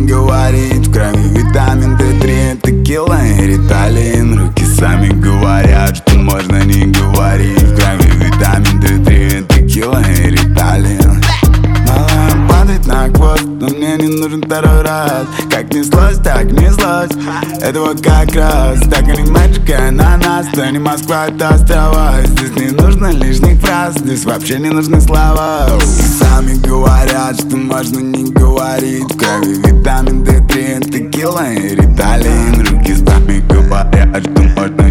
говорить. В крови витамин D3, текила и риталин. Руки сами говорят, что можно не говорить. В крови витамин D3, текила и риталин. Малая падает на хвост, но мне не нужен второй раз. Как неслось, так неслось, этого как раз. Так и не Magic, ананас, то не Москва, это острова. Здесь не нужно лишних фраз, здесь вообще не нужны слова. Руки сами говорят, что можно не говорить. В крови витамин D3, текила и риталин. Руки сами говорят, что можно